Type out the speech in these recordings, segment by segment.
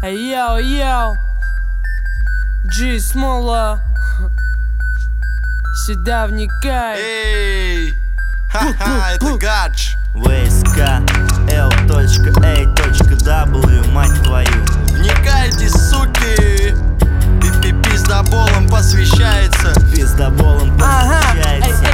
Йоу, G Smola, сюда вникай. Эй, это Гадж. VSK.L.A.W, мать твою. Вникайте, суки. Пиздоболом посвящается. Пиздоболом посвящается.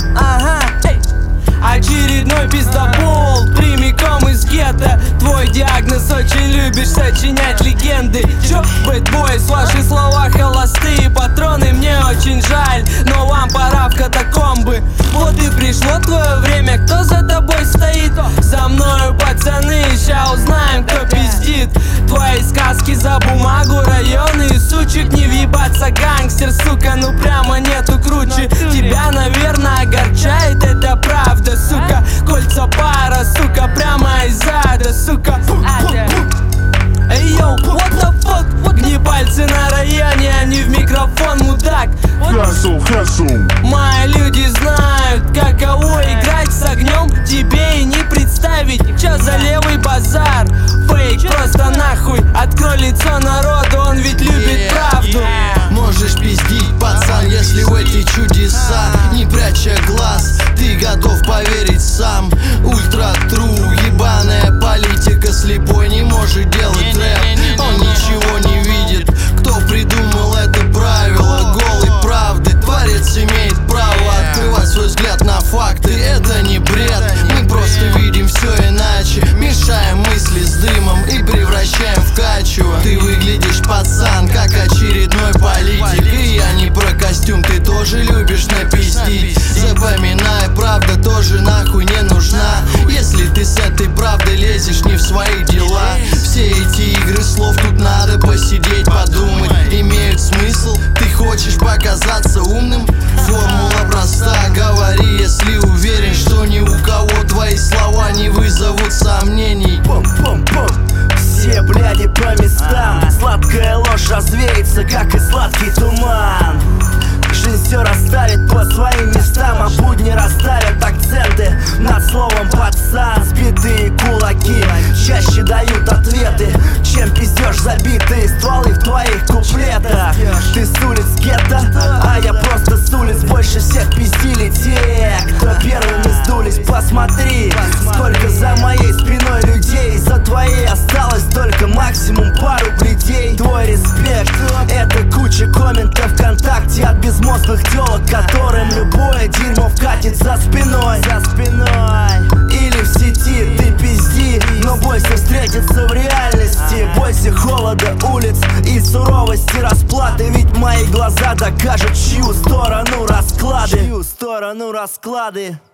Очередной пиздобол, прямиком из гетто. Твой диагноз: очень любишь сочинять легенды. Чё, бэтбойс, ваши слова холостые. Патроны мне очень жаль, но вам пора в катакомбы. Вот и пришло твое время, кто за тобой стоит? За мною, пацаны, ща узнаем, кто пиздит. Твои сказки за бумагу, районы и сучек. Не въебаться, гангстер, сука, ну прямо нету круче. Тебя, наверное, огорчает это правда, сука. Кольца пара, сука, прямо из ада, сука. Эй, йоу, what the fuck? Гни пальцы на районе, а не в микрофон, мудак. Мои люди знают, каково играть с огнем. Тебе и не представить, чё за левый базар. Фейк, просто нахуй, открой лицо народу, он ведь любит правду. Можешь пиздить, пацан, если в эти чудеса, не пряча глаз, ты готов поверить сам. Ультра тру, ебаная политика, слепой не может делать рэп. Он ничего не видит, кто придумал это правило голой правды. Творец имеет право открывать свой взгляд на факты. Это не бред, мы просто видим все иначе. Мешаем мысли с дымом и превращаем в качево. Ты выглядишь, пацан, как очередной политик. И я не про костюм, ты тоже любишь напиздить. Запоминай, правда тоже нахуй не нужна, если ты с этой правдой лезешь не в свои дела. Все эти игры слов, тут надо посидеть, подумать, имеют смысл? Ты хочешь показаться умным? Формула проста, говори, если уверен, что ни у кого твои слова не вызовут сомнений. Пом-пом-пом. Все бляди по местам. Сладкая ложь развеется, как и сладкий туман. Жизнь все расставит по своим местам, а будни расставят акценты над словом пацан. Сбитые кулаки чаще дают ответы, чем пиздеж забитые стволы в твоих куплетах. Ты с улиц гетто, а я просто с улиц. Больше всех пиздили те, кто первыми сдулись. Посмотри, сколько за моей спиной людей. За твоей осталось только максимум пару плетей. Твой респект — это куча комментов ВКонтакте от безмозглых телок, которым любое дерьмо вкатит за спиной. Или в сети ты пизди, но бойся встретиться в реальности. Бойся холода улиц и суровости расплаты, ведь мои глаза докажут, чью сторону расклады.